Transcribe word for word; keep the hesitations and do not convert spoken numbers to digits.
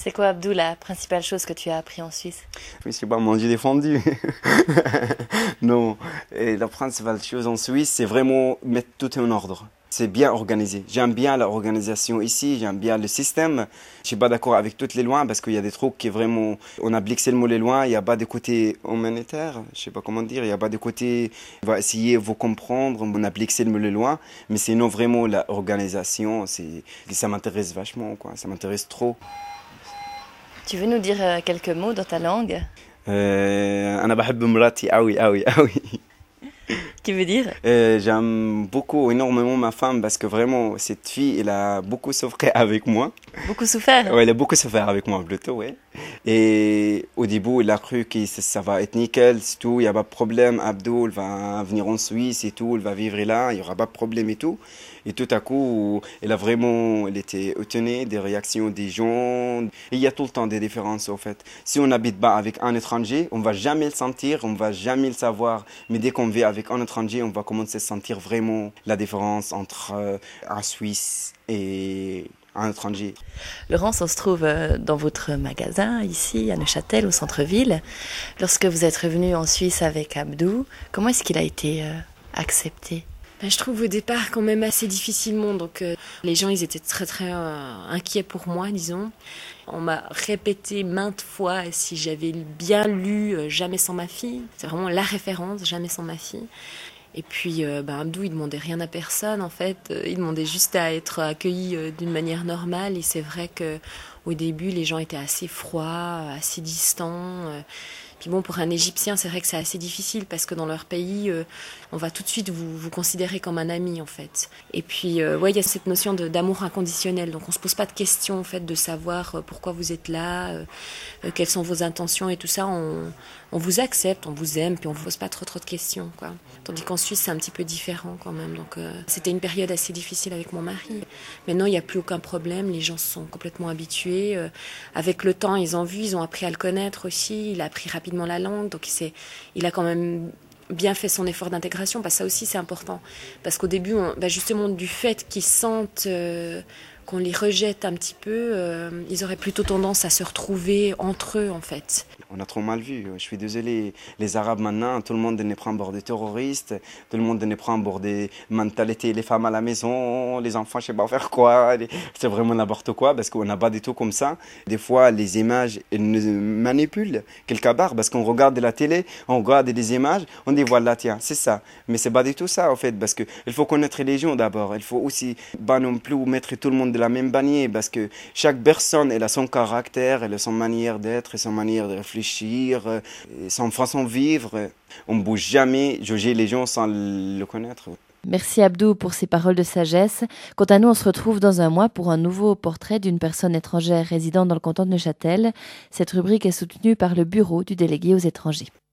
C'est quoi, Abdou, la principale chose que tu as appris en Suisse? Je sais pas, manger défendu. Non, et la principale chose en Suisse, c'est vraiment mettre tout en ordre. C'est bien organisé. J'aime bien l'organisation ici, j'aime bien le système. Je suis pas d'accord avec toutes les lois parce qu'il y a des trucs qui vraiment, on applique seulement les lois. Il n'y a pas de côté humanitaire, je sais pas comment dire. Il n'y a pas de côté, on va essayer de vous comprendre, on applique seulement les lois. Mais sinon vraiment l'organisation, c'est, ça m'intéresse vachement, quoi. Ça m'intéresse trop. Tu veux nous dire euh, quelques mots dans ta langue? Euh, أنا بحب مراتي أوي أوي أوي. Qui veut dire? Euh, j'aime beaucoup, énormément ma femme parce que vraiment, cette fille, elle a beaucoup souffert avec moi. Beaucoup souffert? Ouais, elle a beaucoup souffert avec moi plutôt, ouais. Et au début, elle a cru que ça, ça va être nickel, c'est tout, il n'y a pas de problème. Abdou, il va venir en Suisse et tout, il va vivre là, il n'y aura pas de problème et tout. Et tout à coup, elle a vraiment, elle était étonnée des réactions des gens. Et il y a tout le temps des différences, en fait. Si on n'habite pas avec un étranger, on va jamais le sentir, on va jamais le savoir. Mais dès qu'on vit avec un étranger, on va commencer à sentir vraiment la différence entre euh, un Suisse et un étranger. Laurence, on se trouve dans votre magasin, ici, à Neuchâtel, au centre-ville. Lorsque vous êtes revenu en Suisse avec Abdou, comment est-ce qu'il a été euh, accepté? Ben, je trouve au départ quand même assez difficilement. Donc, euh, les gens, ils étaient très très euh, inquiets pour moi, disons. On m'a répété maintes fois si j'avais bien lu euh, Jamais sans ma fille. C'est vraiment la référence, Jamais sans ma fille. Et puis, euh, ben, Abdou, il demandait rien à personne, en fait. Il demandait juste à être accueilli euh, d'une manière normale. Et c'est vrai que au début, les gens étaient assez froids, assez distants. Euh, Puis bon, pour un Égyptien, c'est vrai que c'est assez difficile parce que dans leur pays, euh, on va tout de suite vous, vous considérer comme un ami, en fait. Et puis, euh, ouais, il y a cette notion de, d'amour inconditionnel. Donc, on se pose pas de questions, en fait, de savoir euh, pourquoi vous êtes là, euh, euh, quelles sont vos intentions et tout ça. On, on vous accepte, on vous aime, puis on vous pose pas trop trop de questions, quoi. Tandis qu'en Suisse, c'est un petit peu différent quand même. Donc, euh, c'était une période assez difficile avec mon mari. Maintenant, il n'y a plus aucun problème. Les gens se sont complètement habitués. Euh, avec le temps, ils ont vu, ils ont appris à le connaître aussi. Il a appris rapidement la langue, donc il, s'est, il a quand même bien fait son effort d'intégration, parce que ça aussi c'est important, parce qu'au début, on, bah justement du fait qu'ils sentent euh, qu'on les rejette un petit peu, euh, ils auraient plutôt tendance à se retrouver entre eux en fait. On a trop mal vu, je suis désolé. Les Arabes maintenant, tout le monde ne prend bord des terroristes, tout le monde ne prend bord des mentalités, les femmes à la maison, les enfants, je sais pas faire quoi. C'est vraiment n'importe quoi parce qu'on n'a pas du tout comme ça. Des fois, les images, elles nous manipulent quelque part parce qu'on regarde la télé, on regarde des images, on dit voilà, tiens, c'est ça. Mais c'est pas du tout ça en fait parce qu'il faut connaître les gens d'abord. Il faut aussi pas non plus mettre tout le monde de la même bannière parce que chaque personne, elle a son caractère, elle a son manière d'être et son manière de réfléchir. Son façon de vivre. On ne bouge jamais juger les gens sans le connaître. Merci Abdou pour ces paroles de sagesse. Quant à nous, on se retrouve dans un mois pour un nouveau portrait d'une personne étrangère résidant dans le canton de Neuchâtel. Cette rubrique est soutenue par le bureau du délégué aux étrangers.